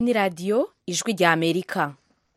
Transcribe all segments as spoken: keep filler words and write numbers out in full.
Ni radiyo ijwi rya Amerika.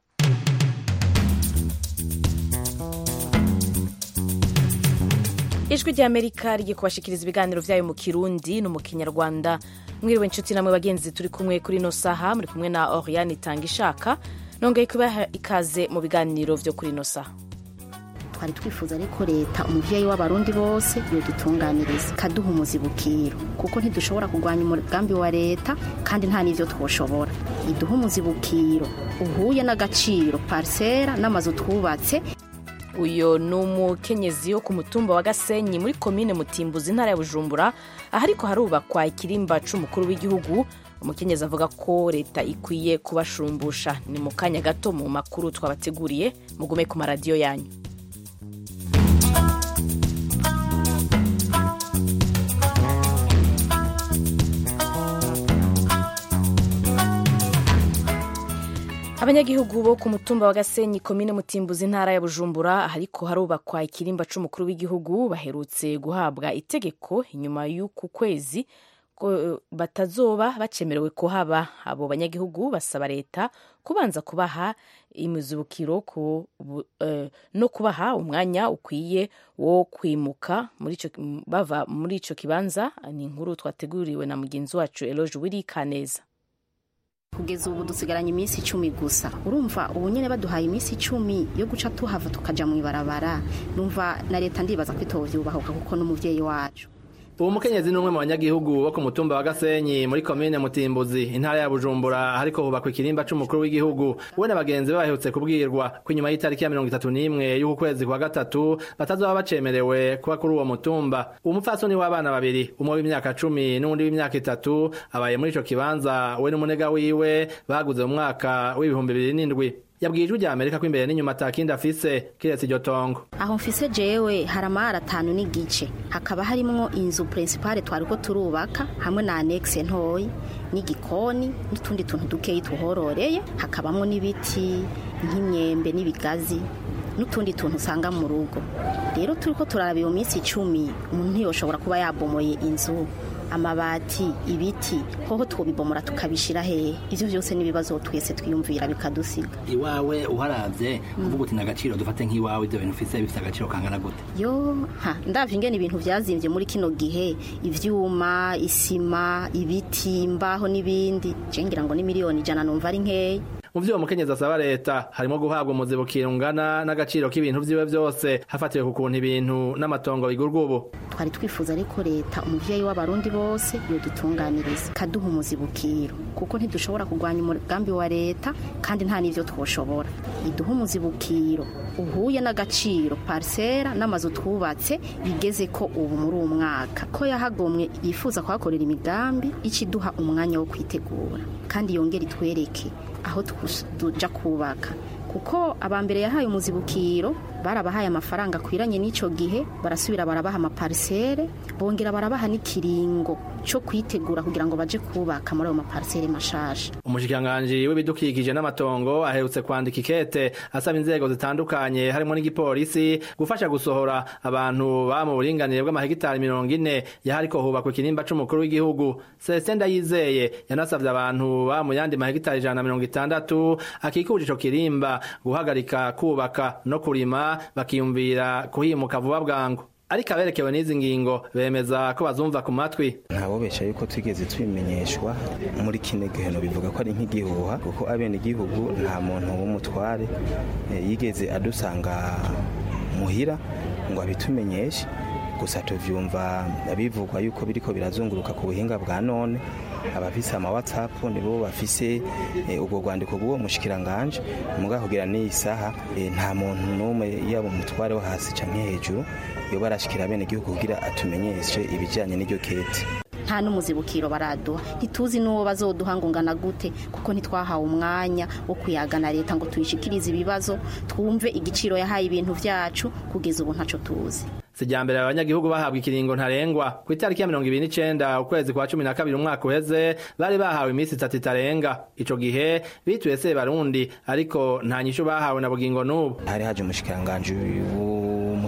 Ijwi rya Amerika rigiye kubashikiriza ibiganiro vyayo mu Kirundi no mu Kinyarwanda. Mwiriwe inshuti namwe bagenzi turi kumwe kuri no saha, muri kumwe na Oriane Tangishaka. Nongeye kubaha ikaze mu biganiro vyo kuri no saha. Twari twifuza ariko leta umuvyeyi w'abarundi bose yodutunganiriza kaduha umuzibukiro, kuko ntidushobora kugwanya umugambi wa leta kandi nta nivyo twoshobora. Iduha umuzibukiro uhuye n'agaciro parcera n'amazu twubatse. Uyo numukenyezi wo ku mutumba wa Gasenyi muri komine Mutimbuzi ntara ya Bujumbura, ahariko harubakwa ikirimba c'umukuru w'igihugu. Umukenyezi avuga ko leta ikwiye kubashumbusha. Ni mu kanya gato mu makuru twabateguriye, mugume ku maradiyo yanyu. Abanyagihugu bo ku mutumba wa Gasenyi komine Mutimbuzi ntara ya Bujumbura, hariko harubakwa ikirimba c'umukuru w'igihugu, baherutse guhabwa itegeko inyuma y'uku kwezi ko batazoba bacemerewe kuhaba. Abo banyagihugu basaba leta kubanza kubaha imizibukiro ku uh, no kubaha umwanya ukwiye wo kwimuka muri ico bava muri ico kibanza. Ni inkuru twateguriwe na mugenzi wacu Eloge Wirikaneza. Kugeza ubu dusigaranye iminsi icumi gusa. Urumva ubu nyene baduhaye iminsi icumi yo guca tuhava tukaja mu ibarabara. Numva na leta ndibaza ko itovyubahuka kuko n'umuvyeyi wacu. Uwo mukenyezi n'umwe mu banyagihugu bo ku mutumba wa Gasenyi muri komine Mutimbuzi intara ya Bujumbura, hariko hubakwa ikirimba c'umukuru w'igihugu. We na bagenzi be baherutse kubwirwa ko inyuma y'itariki ya mirongo itatu n'imwe y'uku kwezi kwa gatatu batazoba bacemerewe kuba kuri uwo mutumba. Umupfasoni w'abana babiri, umwe w'imyaka cumi n'uwundi w'imyaka itatu, abaye muri ico kibanza we n'umunega wiwe baguze mu mwaka w'ibihumbi bibiri n'indwi. Yabwiye ijwi rya Amerika ko imbere n'inyuma atakindi afise kiretse iryo tongo. Aho mfise jewe haramara atanu n'igice, hakaba harimwo inzu principale twariko turubaka hamwe na annexe ntoyi n'igikoni n'utundi tuntu dukeyi tuhororeye, hakabamwo n'ibiti nk'imyembe n'ibigazi n'utundi tuntu usanga mu rugo. Rero turiko turaraba iyo minsi icumi umuntu ntiyoshobora kuba yabomoye inzu, amabati, ibiti, hoho twobibomora tukabishira hehe. Ivyo vyose nibibazo twese twiyumvira bikadusiga. Iwawe uharavye uvuga uti nagaciro dufate nk'iwawe ivyo bintu ufise bifite agaciro kangana gute? Yo ha ndavye ingene ibintu vyazimvye muri kino gihe, ivyuma, isima, ibiti, imbaho n'ibindi, cengira ngo ni miliyoni ijana numva ari nkeya. Muvyo uwo mukenyezi asaba leta harimo guhabwa umuzibukiro ungana n'agaciro k'ibintu vyiwe vyose, hafatiwe ku kuntu ibintu n'amatongo bigurwa ubu. Twari twifuza ariko leta umuvyeyi w'abarundi bose yodutunganiriza kaduha umuzibukiro, kuko ntidushobora kugwanya umugambi wa leta kandi nta nivyo twoshobora. Iduha umuzibukiro uhuye n'agaciro parcera n'amazu twubatse bigeze ko ubu muri uwo mwaka, ko yahagomwe yifuza kuhakorera imigambi, ikiduha umwanya wo kwitegura kandi yongera itwereke aho tuja kubaka, kuko abambere yahaye umuzibukiro barabahaye amafaranga kwiranye n'ico gihe, barasubira barabaha amaparcere, bongera barabaha n'ikiringo cyo kwitegura kugira ngo baje kubaka muri ayo maparcere mashasha. Umushikiranganji w'ibidukikije n'amatongo aherutse kwandika ikete asaba inzego zitandukanye harimo n'igipolisi gufasha gusohora abantu ba mu buringanire bw'amahegitari mirongo ine yahariko hubakwa ikirimba c'umukuru w'igihugu. Celestin Ndayizeye yanasavye abantu ba mu yandi mahegitari ijana na mirongo itandatu akikuje ico kirimba guhagarika kubaka no kurima, bakiyumvira kuhimuka vuba bwangu. Ariko aberekewe n'izi ngingo bemeza ko bazumva ku matwi. Ntabo besha yuko twigeze twimenyeshwa muri kine giheno, bivuga ko ari nk'igihuha, kuko abene igihugu nta muntu w'umutware yigeze adusanga muhira ngo abitumenyeshe. Gusa tuvyumva bivugwa yuko biriko birazunguruka ku buhinga bwa none. Abafise ama WhatsApp nibo bafise ubwo rwandiko bw'uwo mushikiranganje, muga kugira ni isaha nta muntu numwe yabo mutware wo hasi canke hejuru yo barashikira bene igihugu kugira atumenyeshe ibijanye n'iryo kete. Nta n'umuzibukiro baraduha, ntituzi n'uwo bazoduha ngo ngana gute, kuko ntitwahawe umwanya wo kuyagana leta ngo tuyishikirize ibibazo twumve igiciro yahaye ibintu vyacu. Kugeza ubu ntaco tuzi. Sijambere abanyagihugu bahabwa ikiringo ntarengwa ku itariki ya mirongo ibiri n'icenda ukwezi kwa cumi na kabiri umwaka uheze, bari bahawe iminsi itatu itarenga. Ico gihe bituye se Barundi, ariko nta nyishu bahawe na bugingo n'ubu. Hari haje umushikiranganje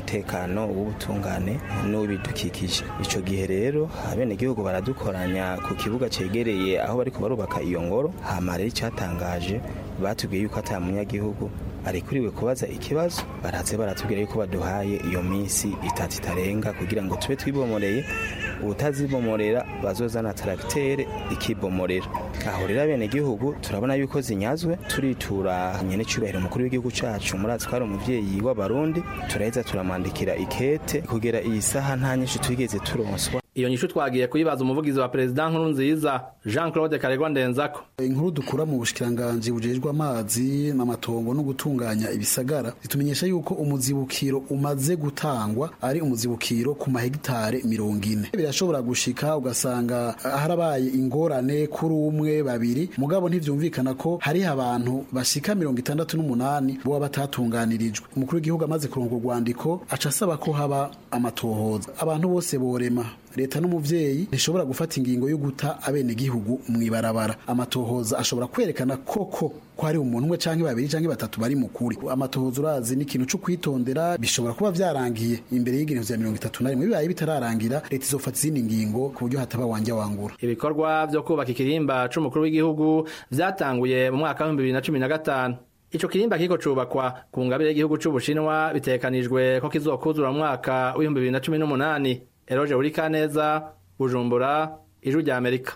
w'umutekano w'ubutungane n'uw'ibidukikije. Ico gihe rero abenegihugu baradukoranya ku kibuga cegereye aho bariko barubaka iyo ngoro, hama rero icatangaje batubwiye yuko ata munyagihugu arikuriwe kubaza ikibazo, baraze baratubwira yuko baduhaye iyo minsi itatu itarenga kugira ngo tube twibomoreye, ubutazibomorera bazozana traktere ikibomorera. Aho rero abenegihugu turabona yuko zinyazwe, turitura nyene cyubahiro umukuru w'igihugu cacu muratsi ko ari umuvyeyi w'abarundi, turaheza turamwandikira ikete kugera iyi saha nta nyinshi twigeze turonswa. Iyo nyishu twagiye kuyibaza umuvugizi wa President Nkurunziza Jean Claude Karegwa Ndenzako. Inkuru dukura mu bushikiranganje bujejwe amazi n'amatongo no gutunganya ibisagara zitumenyesha yuko umuzibukiro umaze gutangwa ari umuzibukiro ku mahegitare mirongo ine. Birashobora gushika ugasanga harabaye ingorane kuri umwe babiri, mugabo ntivyumvikana ko hari abantu bashika mirongo itandatu n'umunani bo batatunganirijwe. Umukuru w'igihugu amaze kuronka urwandiko aca asaba ko haba amatohoza. Abantu bose borema leta n'umuvyeyi ntishobora gufata ingingo yo guta abene gihugu mwibarabara. Amatohoza ashobora kwerekana koko ko ari umuntu umwe canke babiri canke batatu bari mukuri. Amatohoza urazi ni ikintu cyo kwitondera, bishobora kuba vyarangiye imbere y'igihumbi vya mirongo itatu na rimwe, bibaye bitararangira leta izofata izindi ngingo ku buryo hataba wanja wangura. Ibikorwa vyo kubaka ikirimba c'umukuru w'igihugu vyatanguye mu mwaka wa bibiri na cumi na gatanu. Ico kirimba kiko cubakwa ku ngabire y'igihugu c'Ubushinwa, bitekanijwe ko kizokuzura mu mwaka wa bibiri na cumi n'umunani. Eroje Urikaneza, Bujumbura, Ijwi rya Amerika.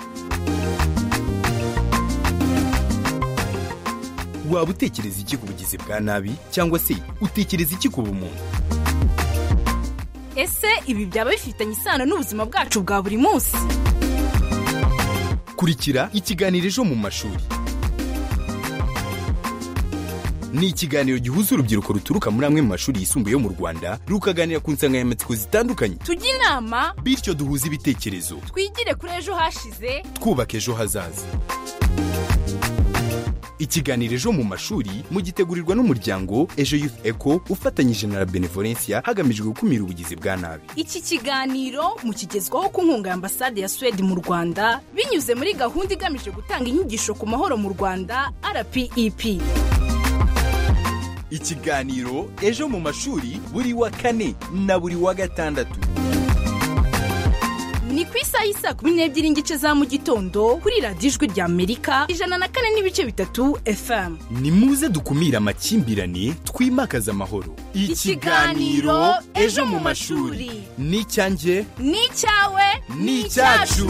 Waba utekereza iki ku bugizi bwa nabi cyangwa se utekereza iki ku bumuntu? Ese ibi byaba bifitanye isano n'ubuzima bwacu bwa buri munsi? Kurikira ikiganiro Ejo mu mashuri. Ni ikiganiro gihuza urubyiruko ruturuka muri amwe mu mashuri yisumbuye mu Rwanda rukaganira ku nsanganyamatsiko zitandukanye. Tujye inama bityo duhuza ibitekerezo. Twigire kuri ejo hashize, twubaka ejo hazaza. Ikiganiro Ejo mu mashuri mugitegurirwa n'umuryango Ejo Youth Echo ufatanyije na Benevolencia hagamijwe gukumira ubugizi bwa nabi. Iki kiganiro mukigezwaho ku nkunga ya Ambasade ya Sweden mu Rwanda binyuze muri gahunda igamije gutanga inyigisho ku mahoro mu Rwanda R P E P. Ikiganiro Ejo mu mashuri buri wa kane na buri wa gatandatu. Ni ku isaha y'isa kumi n'ebyiri n'igice za mu gitondo kuri radiyo Ijwi rya Amerika ijana na kane n'ibice bitatu F M. Ni muze dukumira amakimbirane, twimakaza amahoro. Ikiganiro Ejo mu mashuri ni icyanjye, ni icyawe, ni icyacu.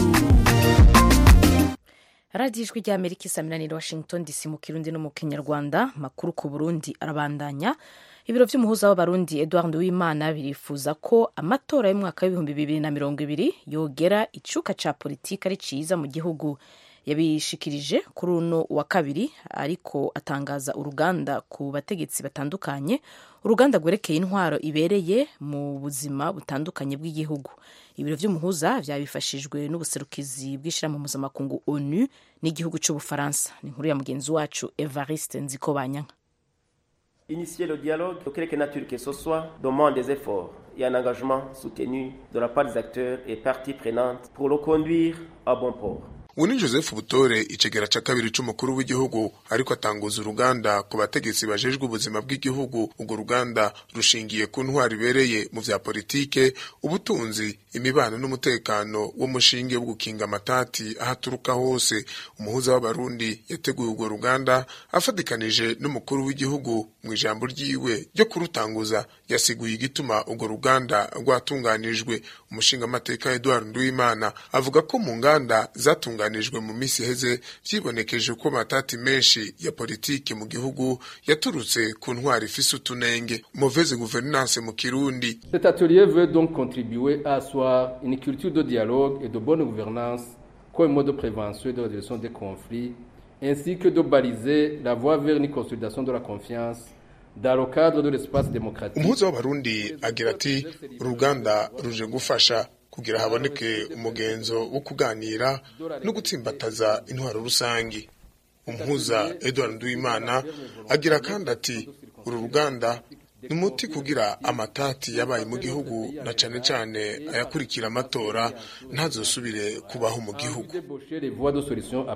Radio Ijwi rya Amerika isaminanira Washington D C mu Kirundi no mu Kinyarwanda. Makuru ku Burundi arabandanya. Ibiro vy'umuhuza w'abarundi Edouard Uwimana birifuza ko amatora y'umwaka w'ibihumbi bibiri na mirongo ibiri yogera icuka ca politika ari ciza mu gihugu. Yabishikirije kuri uno wa kabiri ariko atangaza uruganda ku bategetsi batandukanye, uruganda gwerekeye intwaro ibereye mu buzima butandukanye bw'igihugu. Ibiro vy'umuhuza vyabifashijwe n'ubuserukizi bw'ishirahamwe mpuzamakungu ONU n'igihugu c'Ubufaransa. Ni inkuru ya mugenzi wacu Evariste Nzikobanyanka. Initier le dialogue, de quelque nature que ce soit, demande des efforts et un engagement soutenu de la part des acteurs et parties prenantes pour le conduire à bon port. Wuni Joseph Butore icegera ca kabiri c'umukuru w'igihugu ariko atanguza uruganda ku bategetsi bajejwe ubuzima bw'igihugu. Urwo ruganda rushingiye ku ntwari ibereye mu vya politike, ubutunzi, imibano n'umutekano wo mushinge wo gukinga amatati ahaturuka hose. Umuhuza w'abarundi yateguye urwo ruganda afadikanije n'umukuru w'igihugu. Mu ijambo ryiwe ryo kurutanguza yasiguye igituma urwo ruganda rwatunganijwe. Umushinga amateka Edouard Nduwimana avuga ko mu nganda zatunganijwe mu misi heze vyibonekeje ko matati menshi ya politiki mu gihugu yaturutse ku ntwari ifise utunenge. Mauvaise gouvernance mu Kirundi. Cet atelier veut donc contribuer à asseoir une culture de dialogue et de bonne gouvernance comme mode de prévention et de résolution des conflits, ainsi que de baliser la voie vers une consolidation de la confiance dans le cadre de l'espace démocratique. Umuhuza w'abarundi agira ati uruganda ruje gufasha kugira haboneke umugenzo wo kuganira no gutsimbataza intwaro rusangi. Umuhuza Edouard Nduwimana agira kandi ati uru ruganda ni muti kugira amatati yabaye mu gihugu na cane cane ayakurikira amatora ntazosubire kubaho mu gihugu.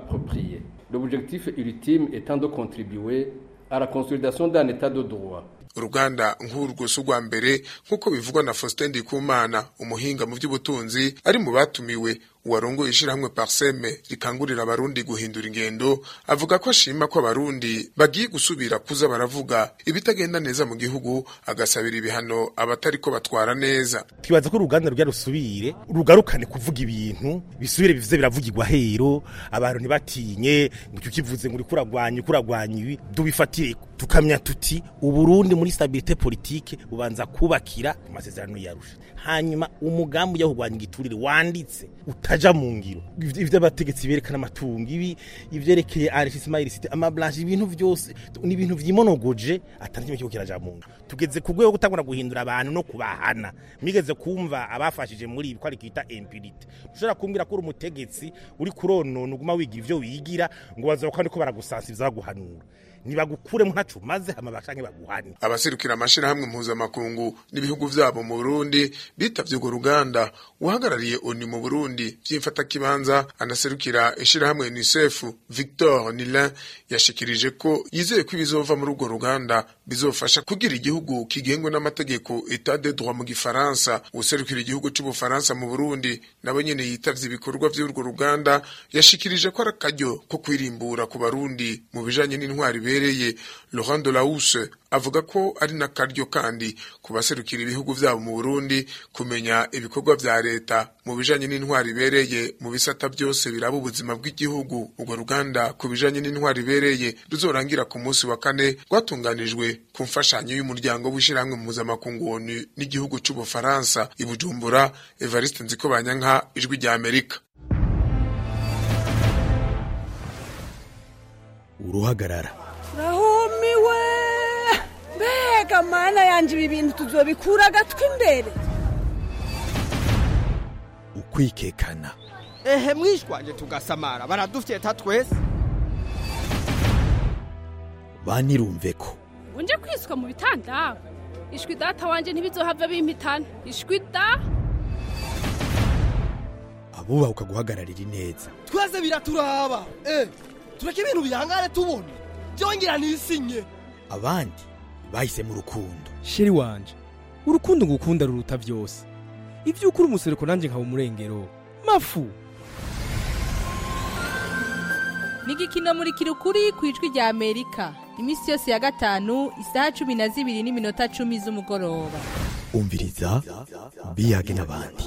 L'objectif ultime étant de contribuer à la consolidation d'un état de droit. uruganda nk'urwo s'urwa mbere nk'uko bivugwa na Faustin Ndikumana umuhinga mu by'ubutunzi ari mu batumiwe uwarongo ishirahamwe Parseme rikangurira abarundi guhindura ingendo avuga ko ashima ko abarundi bagiye gusubira kuza baravuga ibitagenda neza mu gihugu agasabira ibihano abatari ko batwara neza. Twibaza ko uruganda rujya rusubire rugarukane kuvuga ibintu bisubire bivuze biravugirwa hero abantu ntibatinye ngo kivuze ngo kuragwanya kuragwanya ibi dubifatire tukamya tuti uburundi muri stabilité politique bubanza kubakira amasezerano yarusha hanyuma umugambi yo kugwanya igiturire wanditse utaja mu ngiro ivyo abategetsi berekana amatungo ibi ivyerekeye enrichissement illicite ama blanche ibintu vyose ni ibintu vyimonogoje atanje cyo kiraja mu ngiro tugeze ku rwego gutangura guhindura abantu no kubahana migeze kumva abafashije muri ibi ko ari kwita impunity ushobora kumbwira ko uri umutegetsi uri kuronona uguma wigira ivyo wigira ngo baza kandi ko baragusansiza baguhanura nibagukure mu ntacu maze amabashange baguhani. Abaserukira amashira hamwe mpuzamakungu n'ibihugu vyabo mu Burundi bitavye go ruganda uhagarariye oni mu Burundi vyimfata kibanza anaserukira ishira hamwe UNICEF Victor Nilin yashikirije ko yizeye ko bizova muri urwo ruganda bizofasha kugira igihugu kigengwe n'amategeko état de droit mu gifaransa. Userukira igihugu c'Ubufaransa mu Burundi nabo nyene yitavye ibikorwa vy'urwo ruganda yashikirije ko arakaryo ko kwirimbura ku barundi mu bijanye n'intwari bereye. Laurent Delahousse avuga ko ari nakaryo kandi kubaserukira ibihugu vyabo mu Burundi kumenya ibikorwa vya leta mu bijanye n'intwari bereye mu bisata byose biraba ubuzima bw'igihugu. Urwo ruganda ku bijanye n'intwari bereye ruzorangira ku munsi wa kane rwatunganijwe ku mfashanyo y'umuryango w'ishiramwe mpuzamakungu ONU n'igihugu c'Ubufaransa i Bujumbura. Evariste Nzikobanyanka, Ijwi rya Amerika. Uruhagarara rahumiwe mbega mana yanje ibi bintu tuzobikura agatwi imbere ukwikekana ehe mwishwanje tugasamara baradufyeta twese banirumve ko unje kwiswa mu bitanda ishwi data wanje ntibizohava bimpitana ishwi da abuba ukaguhagararira neza twese biraturaba eh tureke ibintu bihangare tubone byongera nisinye abandi bahise mu rukundo sheri wanje urukundo ngukunda ruruta byose ivyo ukuri umusereko nanje nkaba umurengero mafu Nigikino muri kirukuri kwijwi rya Amerika imisi yose ya gatanu isaha cumi na zibiri n'iminota cumi z'umugoroba umviriza biyage n'abandi.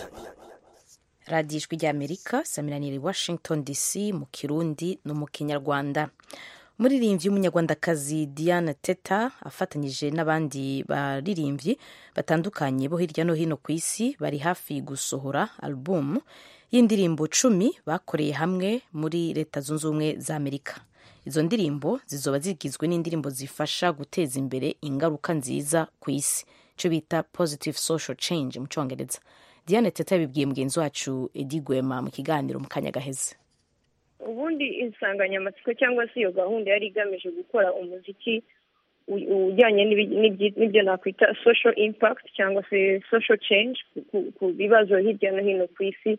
Radio Ijwi rya Amerika samiranira Washington D C mu Kirundi no mu Kinyarwanda. Umuririmbyi w'umunyarwandakazi Diana Teta afatanyije n'abandi baririmbyi batandukanye bo hirya no hino ku isi bari hafi gusohora album y'indirimbo cumi bakoreye hamwe muri Leta Zunze Ubumwe za Amerika. Izo ndirimbo zizoba zigizwe n'indirimbo zifasha guteza imbere ingaruka nziza ku isi, cyo bita positive social change mu Cyongereza. Diane Teta yabibwiye mugenzi wacu Edi Gwema mu kiganiro mu kanya gaheze. Ubundi insanganyamatsiko cyangwa se iyo gahunda yari igamije gukora umuziki ujyanye n'ibyo nakwita social impact cyangwa se social change ku bibazo hirya no hino ku isi.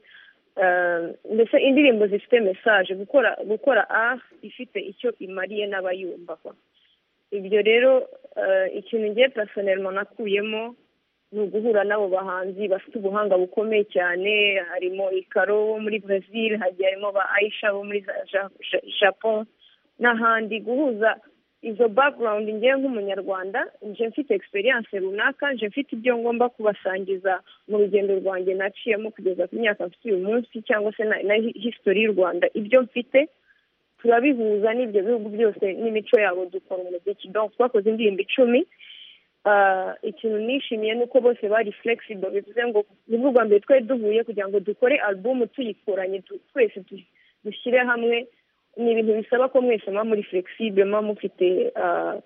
Mbese indirimbo zifite message gukora gukora art ifite icyo imariye n'abayumva. Ibyo rero ikintu ngiye personnellement nakuyemo ni uguhura n'abo bahanzi bafite ubuhanga bukomeye cyane, harimo Ikaro wo muri Brazil, harimo ba Aisha bo muri Japan n'ahandi. Guhuza izo background ngiye nk'umunyarwanda, nje mfite experience runaka, nje mfite ibyo ngomba kubasangiza mu rugendo rwanjye naciyemo kugeza ku myaka mfite uyu munsi, cyangwa se na, na history y'u Rwanda. Ibyo mfite turabihuza n'ibyo bihugu byose n'imico yabo, dukora umuziki. Donc twakoze indirimbo icumi. Uh, ikintu nishimiye nuko bose bari flexible, bivuze ngo nibwo bwa mbere twe duhuye kugira ngo dukore album tuyikoranye twese dushyire hamwe. Ni ibintu bisaba ko mwese mwa muri flexible, mwa mufite uh,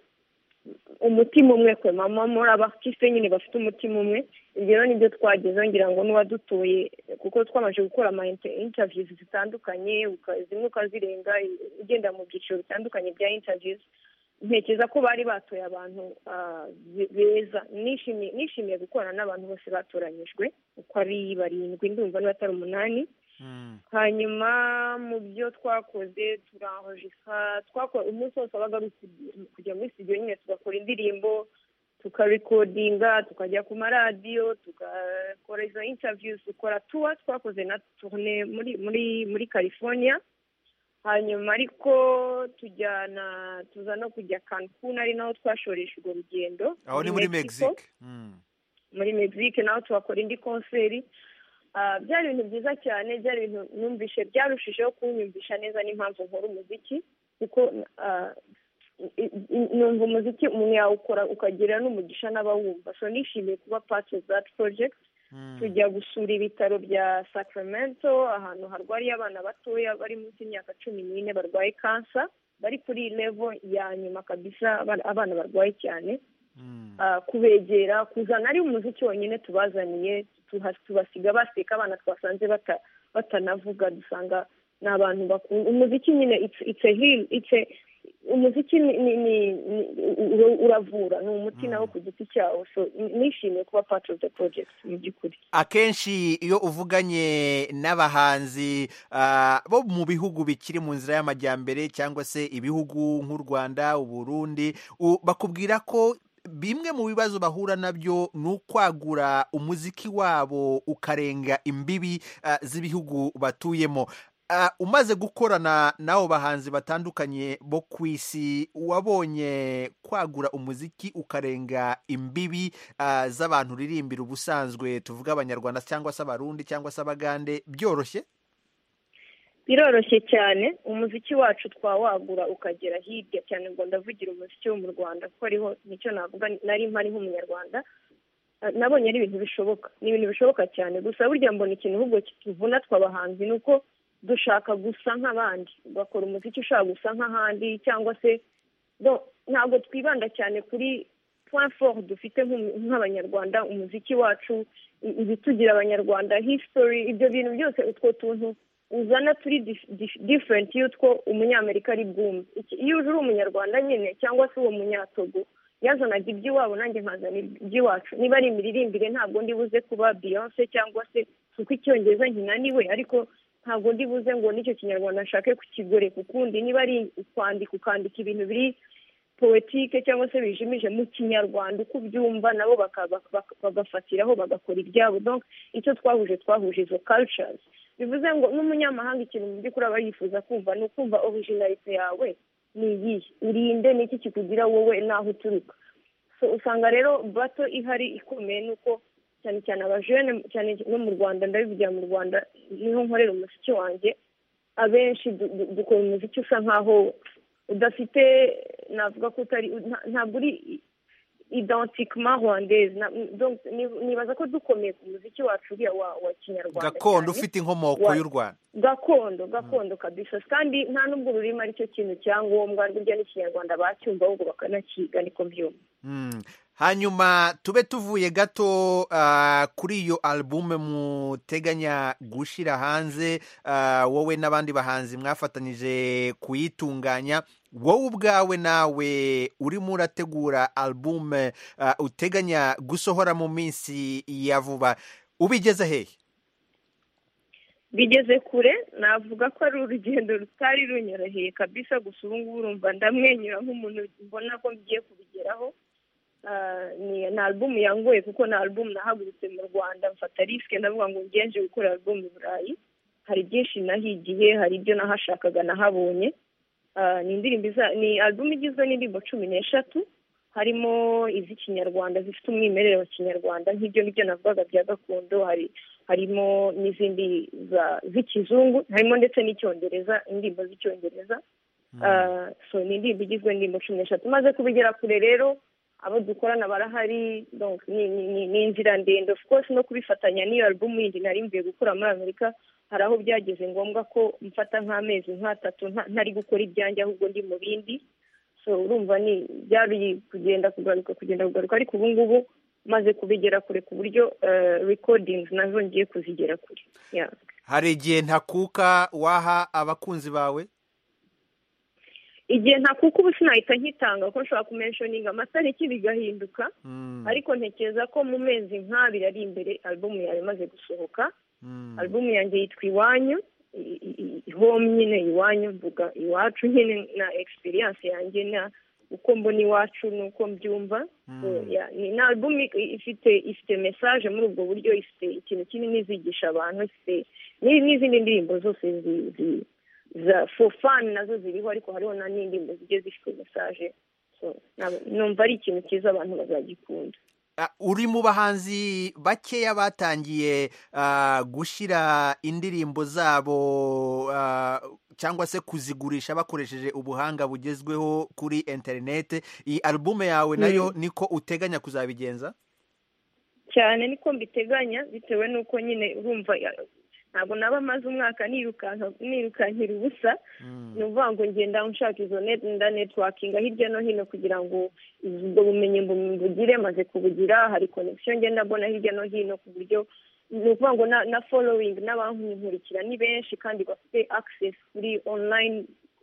umutima umwe, kwe mama muri abartiste nyine bafite umutima umwe. Ibyo rero nibyo twagezeho, ngira ngo n'uwadutoye kuko twamaze gukora ama interviews zitandukanye, zimwe ukazirenga ugenda mu byiciro bitandukanye bya interviews. Ntekereza ko bari batoye abantu beza. Nishimiye nishimiye gukorana n'abantu bose batoranyijwe uko ari barindwi, ndumva n'abatari umunani. Hanyuma mu byo twakoze turanjistra, twakora umunsi wose abaga kujya muri studio nyine tugakora indirimbo, tukarekodinga tukajya ku maradiyo tugakora izo interviews dukora tour twakoze na tourne muri muri muri California hanyuma ariko tujyana tuza no kujya Cancun ari naho twashoresha urwo rugendo aho ni muri Mexique muri Mexique naho twakora indi concert byari ibintu byiza cyane byari ibintu numvishe byarushijeho kunyumvisha neza n'impamvu nkora umuziki kuko numva umuziki umuntu yawukora ukagira n'umugisha n'abawumva so nishimiye kuba part of that project tujya gusura ibitaro bya Sacramento ahantu harwariye abana batoya bari munsi y'imyaka cumi n'ine barwaye cancer bari kuri level ya nyuma kabisa abana barwaye cyane kubegera kuzana ari umuziki wonyine tubazaniye tubasiga baseka abana twasanze batanavuga dusanga ni abantu bakunda umuziki nyine it's a heal it's a umuziki ni uravura ni umuti nawo ku giti cyawo so nishimiye kuba part of the project mu by'ukuri akenshi iyo uvuganye n'abahanzi bo mu bihugu bikiri mu nzira y'amajyambere cyangwa se ibihugu nk'u Rwanda u Burundi bakubwira ko bimwe mu bibazo bahura nabyo ni ukwagura umuziki wabo ukarenga imbibi z'ibihugu batuyemo umaze gukorana n'abo bahanzi batandukanye bo ku isi wabonye kwagura umuziki ukarenga imbibi z'abantu uririmbira ubusanzwe tuvuga abanyarwanda cyangwa se abarundi cyangwa se abagande byoroshye biroroshye cyane umuziki wacu twawagura ukagera hirya cyane ngo ndavugira umuziki wo mu Rwanda kuko ariho nicyo navuga nari mpari nk'umunyarwanda nabonye ari ibintu bishoboka ni ibintu bishoboka cyane gusa burya mbona ikintu ahubwo kituvuna twabahanzi ni uko dushaka gusa nk'abandi ugakora umuziki ushaka gusa nk'ahandi cyangwa se ntabwo twibanda cyane kuri point fort dufite nk'abanyarwanda umuziki wacu ibitugira abanyarwanda history ibyo bintu byose utwo tuntu uzana turi different y'utwo umunyamerika ari bwumve iyo uje uri umunyarwanda nyine cyangwa se uwo munyatogo yazanaga iby'iwabo nanjye nkazana iby'iwacu niba ari imiririmbire ntabwo ndi buze kuba Beyonce cyangwa se kuko icyongereza nkinaniwe ariko ntabwo ndi buze ngo n'icyo kinyarwanda nshake kukigore kukundi niba ari kwandika ukandika ibintu biri poetike cyangwa se bijimije mu kinyarwanda uko ubyumva nabo bagafatiraho bagakora ibyabo donc icyo twahuje twahuje izo cultures bivuze ngo n'umunyamahanga ikintu mu by'ukuri aba yifuza kumva ni ukumva originalite yawe ni iyihe urinde n'iki kikugira wowe n'aho uturuka so usanga rero bato ihari ikomeye ni uko cyane cyane abajene cyane no mu Rwanda ndabivugira mu Rwanda niho nkorera umuziki wanjye abenshi dukora umuziki usa nkaho udafite navuga ko utari ntabwo uri identiquement rwandaise donc nibaza ko dukomeye ku muziki wacu uriya wa wa kinyarwanda gakondo ufite inkomoko y'u Rwanda gakondo gakondo kabisa kandi nta nubwo rurimo aricyo kintu cyangombwa burya n'ikinyarwanda bacyumva ahubwo bakanakiga niko mbyumva hanyuma tube tuvuye gato uh, kuri iyo albume muteganya gushira hanze uh, wowe n'abandi bahanzi mwafatanyije kuyitunganya wowe ubwawe nawe urimo urategura albume uh, uteganya gusohora mu minsi ya vuba ubigeze hehe bigeze kure navuga ko ari urugendo rutari runyoroheye kabisa gusa ubu ngubu urumva ndamwenyura nk'umuntu mbona ko ngiye kubigeraho ni album yangoye kuko na album nahagurutse mu Rwanda mfata riske ndavuga ngo ngenje gukora album mu Burayi hari byinshi nahigiye hari ibyo nahashakaga nahabonye ni indirimbo ni album igizwe n'indirimbo cumi n'eshatu harimo iz'ikinyarwanda zifite umwimerere wa kinyarwanda nk'ibyo nibyo navugaga bya gakondo hari harimo n'izindi z'ikizungu harimo ndetse n'icyongereza indirimbo z'icyongereza so ni indirimbo igizwe n'indirimbo cumi n'eshatu maze kubigera kure rero abo dukorana barahari donc ni ni ni inzira ndende of course no kubifatanya n'iyo album yindi nari mbiye gukora muri Amerika hari aho byageze ngombwa ko mfata nk'amezi nk'atatu ntari gukora ibyanjye ahubwo ndi mu bindi so urumva ni byari kugenda kugaruka kugenda kugaruka ariko ubu ngubu maze kubigera kure ku buryo recordings nazo ngiye kuzigera kure hari igihe ntakuka waha abakunzi bawe igihe ntakuka ubu sinahita nkitanga kuko nshobora kumentioninga amatariki bigahinduka ariko ntekereza ko mu mezi nk'abiri ari imbere album yawe imaze gusohoka album yanjye yitwa Iwanyu home nyine iwanyu mvuga iwacu nyine na experience yanjye na uko mbona iwacu n'uko mbyumva ni album ifite ifite message muri ubwo buryo, ifite ikintu kinini izigisha abantu, ifite n'izindi ndirimbo zose za for fun nazo ziriho, ariko hariho na n'indirimbo zigiye zifite message, so numva ari ikintu cyiza abantu bazagikunda. Uri mu bahanzi bakeya batangiye gushyira indirimbo zabo cyangwa se kuzigurisha bakoresheje ubuhanga bugezweho kuri interineti. Iyi alubume yawe nayo niko uteganya kuzabigenza? Cyane niko mbiteganya, bitewe n'uko nyine urumva ntabwo naba amaze umwaka nirukankira ubusa, ni ukuvuga ngo ngenda nshaka izo networkinga hirya no hino kugira ngo ubwo bumenyi mbugire, maze kubugira hari connection ngenda mbona hirya no hino ku buryo ni ukuvuga ngo na following n'abankurikira ni benshi kandi bafite access kuri online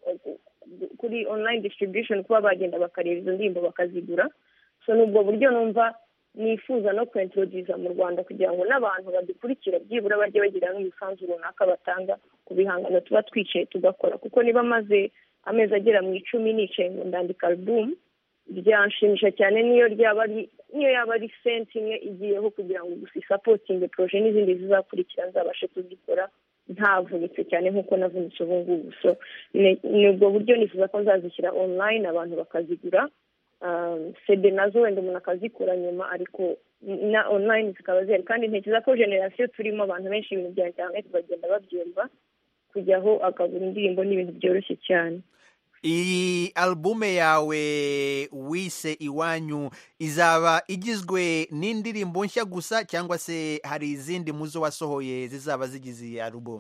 kuri online distribution, kuba bagenda bakareba izo ndirimbo bakazigura. So n'ubwo buryo numva nifuza no kwintroduce mu Rwanda kugira ngo n'abantu badukurikira byibura bajye bagira n'umusanzu runaka batanga ku bihangano tuba twicaye tugakora, kuko niba maze amezi agera mu icumi nicaye ngo ndandika album, byanshimisha cyane niyo ryaba niyo yaba ari cent imwe igiyeho kugira ngo gusa supporting projet n'izindi zizakurikira nzabashe kuzikora ntavunitse cyane nk'uko navunitse ubu ngubu. So ni ubwo buryo nifuza ko nzazishyira online abantu bakazigura, C D nazo wenda umuntu akazikora nyuma, ariko na online zikaba zihari. Kandi ntekereza ko generation turimo abantu benshi ibintu bya internet bagenda babyumva, kujyaho akagura indirimbo n'ibintu byoroshye cyane. Iyi albume yawe wise Iwanyu izaba igizwe n'indirimbo nshya gusa cyangwa se hari izindi muzo wasohoye zizaba zigize iyi album?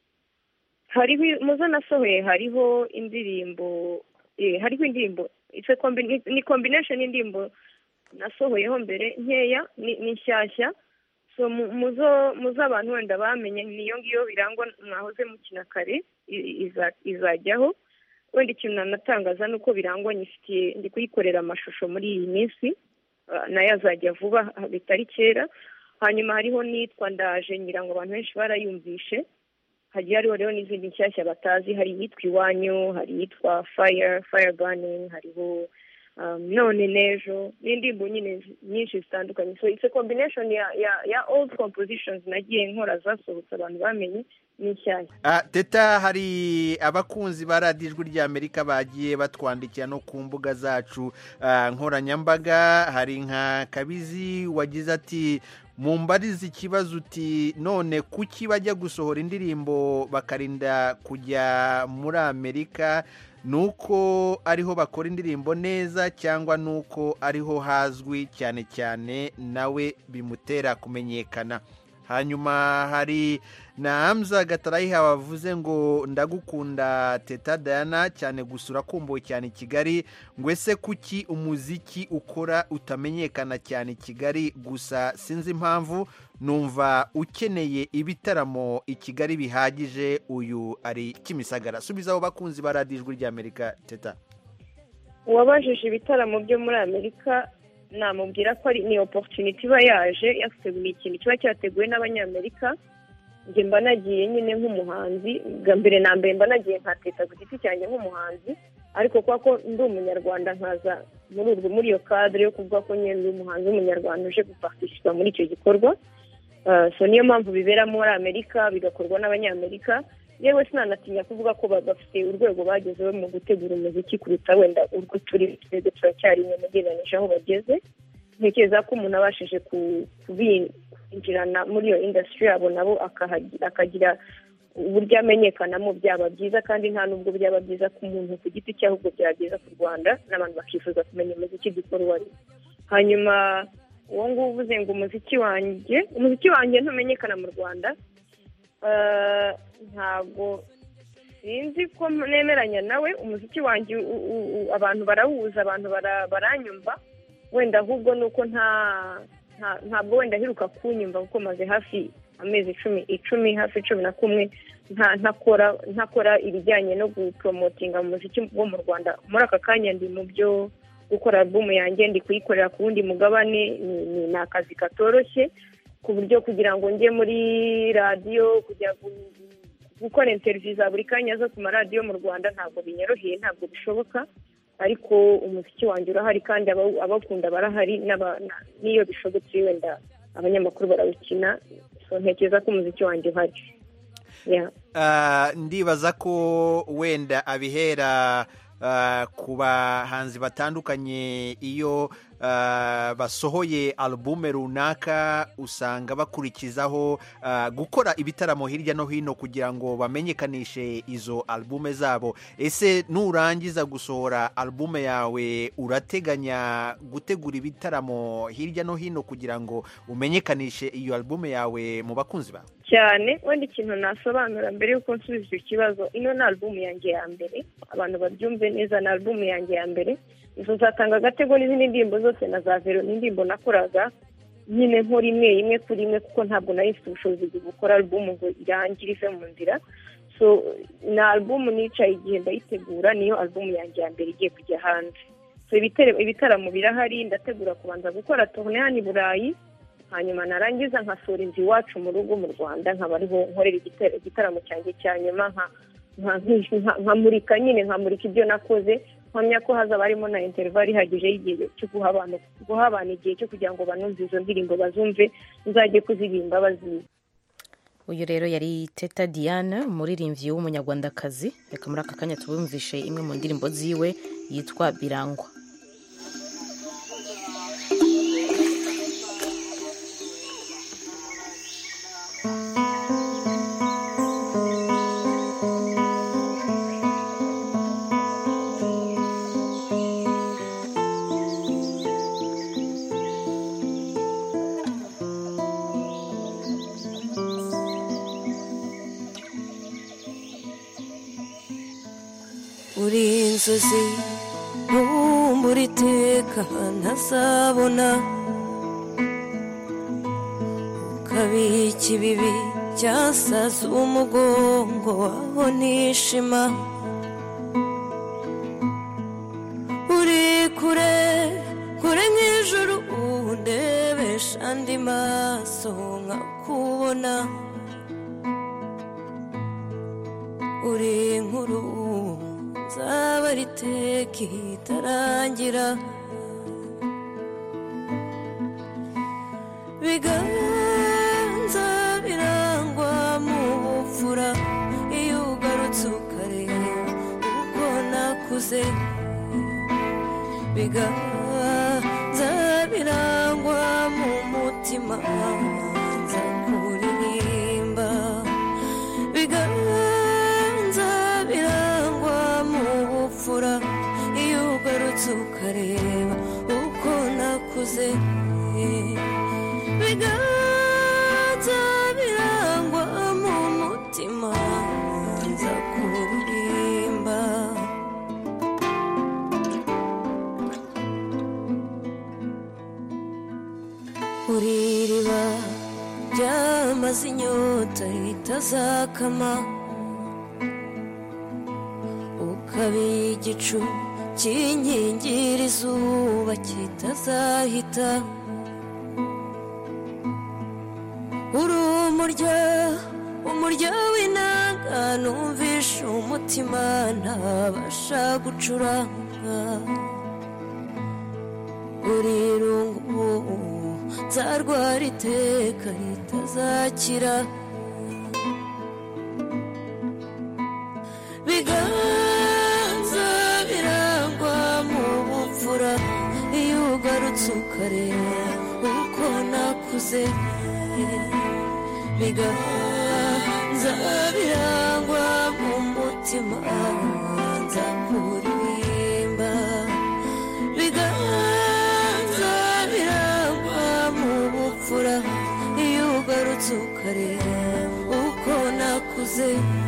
Hariho muzo nasohoye, hariho indirimbo eh hariho indirimbo It's combina- ni combination y'indirimbo nasohoyeho mbere nkeya ni nshyashya. So muzo muzo abantu wenda bamenye niyo ngiyo Birangwa mwahoze mukina kare izajyaho. Wenda ikintu nanatangaza nuko Birangwa nyifitiye ndi kuyikorera amashusho muri iyi minsi, nayo azajya vuba bitari kera. Hanyuma hariho nitwa Ndaje ngira ngo abantu benshi barayumvishe. Hagiye hariho rero n'izindi nshyashya batazi, hari yitwa Iwanyu, hari yitwa Fire Fire Burning, hariho um, none nejo n'indirimbo nyine nyinshi zitandukanye. So it's a combination ya ya, ya old compositions nagiye nkora zasohotse abantu bamenye n'inshyashya. Ah, Teta, hari abakunzi ba Radio Ijwi ry'Amerika bagiye batwandikira no ku mbuga zacu uh, nkoranyambaga. Hari nka Kabizi wagize ati mumbarize ikibazo uti none kuki bajya gusohora indirimbo bakarinda kujya muri Amerika? Nuko ariho bakora indirimbo neza cyangwa nuko ariho hazwi cyane cyane nawe bimutera kumenyekana? Hanyuma hari na Hamza Gatarayiha wavuze ngo ndagukunda Teta Diana cyane, gusura kumbuye cyane Kigali. Ngo ese kuki umuziki ukora utamenyekana cyane Kigali? Gusa sinzi impamvu, numva ukeneye ibitaramo i Kigali bihagije. Uyu ari Kimisagara. Subiza abo bakunzi ba Radio Ijwi ry'Amerika Teta. Wabajije ibitaramo byo muri Amerika, namubwira ko ari ni opportunity iba yaje yateguye ikintu kiba cyateguwe n'Abanyamerika. Nge mba nagiye nyine nk'umuhanzi, bwa mbere na mbere mba nagiye nka Teta ku giti cyanjye nk'umuhanzi, ariko kwa ko ndi umunyarwanda nkaza muri urwo muri iyo cadre yo kuvuga ko nyine ndi umuhanzi w'umunyarwanda uje guparticipa muri icyo gikorwa. Uh, so niyo mpamvu bibera muri Amerika bigakorwa n'Abanyamerika. Yewe sinanatinya kuvuga ko bafite urwego bagezeho mu gutegura umuziki kuruta wenda urwo turi twebwe turacyari inyuma ugereranije aho bageze. Ntekereza ko umuntu abashije kubinjirana muri iyo industry yabo nabo akagira uburyo amenyekanamo byaba byiza, kandi nta nubwo byaba byiza ku muntu ku giti cye, ahubwo byaba byiza ku Rwanda n'abantu bakifuza kumenya umuziki dukora uwo ari. Hanyuma uwo nguwo uvuze ngo umuziki wanjye umuziki wanjye ntumenyekana mu Rwanda, ntabwo sinzi ko nemeranya nawe. Umuziki wanjye abantu barawuza, abantu baranyumva, wenda ahubwo nuko nta ntabwo wenda aheruka kunyumva kuko maze hafi amezi icumi icumi hafi cumi na kumwe ntakora ntakora ibijyanye no gupromotinga umuziki wo mu Rwanda. Muri aka kanya ndi mu byo gukora album yanjye, ndi kuyikorera ku wundi mugabane. Ni akazi katoroshye ku buryo kugira ngo njye muri radio kujya gukora interview za buri kanya zo ku maradiyo mu Rwanda ntabwo binyoroheye, ntabwo bishoboka. ariko umuziki wanjye urahari kandi abakunda barahari n'iyo bishobotse wenda abanyamakuru barawukina, so ntekereza ko umuziki wanjye uhari. Ndibaza ko wenda abihera ku bahanzi batandukanye iyo basohoye alubume runaka usanga bakurikizaho gukora ibitaramo hirya no hino kugira ngo bamenyekanishe izo alubume zabo. Ese nurangiza gusohora alubume yawe urateganya gutegura ibitaramo hirya no hino kugira ngo umenyekanishe iyo alubume yawe mu bakunzi bawe? Cyane, wenda ikintu nasobanura mbere yuko nsubiza icyo kibazo, ino ni alubumu yanjye ya mbere, abantu babyumve neza, ni alubumu yanjye ya mbere. Izo nzatanga agatego n'izindi ndirimbo zose na za Vero n'indirimbo nakoraga nyine nkora imwe imwe kuri imwe, kuko ntabwo nari mfite ubushobozi bwo gukora alubumu ngo irangire ive mu nzira. So ni alubumu nicaye igihe ndayitegura, niyo alubumu yanjye ya mbere igiye kujya hanze. So ibitaramo birahari, ndategura kubanza gukora tourne hano i Burayi, hanyuma narangiza nkasohora inzu iwacu mu rugo mu Rwanda, nkaba ariho nkorera igitaramo cyanjye cya nyuma, nkamurika nyine nkamurika ibyo nakoze, mpamya ko hazaba harimo na interval ihagije y'igihe cyo guha abantu guha abantu igihe cyo kugira ngo banumve izo ndirimbo bazumve, nzajye kuzirimba bazizi. Uyu rero yari Teta Diane, umuririmbyi w'umunyarwandakazi. Reka muri aka kanya tubumvishe imwe mu ndirimbo ziwe yitwa Birangwa. uri inzozi nkumbura iteka ntazabona, ukabika ibibi byasaze umugongo waho nishima, uri kure kure nk'ijuru undebesha andi maso nkakubona, uri inkuru nzaba riteka itarangira, biganza birangwa mu bupfura iyo ugarutse ukareba uko nakuze, biganza birangwa mu mutima nza kuririmba, biganza birangwa mu bupfura iyo ugarutse ukareba uko nakuze, biganza birangwa mu mutima nza kuririmba. Uri iriba ryamaze inyota itazakama, ukaba igicu cy'inkingira izuba kitazahita, uri umurya umurya w'inanga numvisha umutima ntabasha gucuranga, uri irungu nzarwara iteka ritazakira, biganza birangwa mu bupfura iyo ugarutse ukareba uko nakuze, biganza birangwa mu mutima nza kuririmba, biganza birangwa mu bupfura iyo ugarutse ukareba uko nakuze,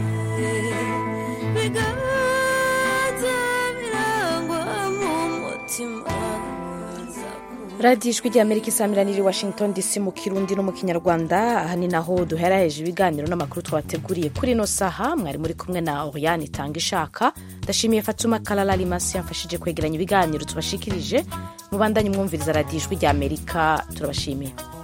biganza birangwa mu mutima. radiyo ijwi ry'amerika isamiraniye Washington D C mu kirundi no mu kinyarwanda. aha ni naho duheraheje ibiganiro n'amakuru twabateguriye kuri ino saha. mwari muri kumwe na Oriane itanga ishaka. ndashimiye Fatuma Kalala Limasi yamfashije kwegeranya ibiganiro tubashikirije. mubandanye mwumviriza radiyo ijwi ry'amerika, turabashimiye.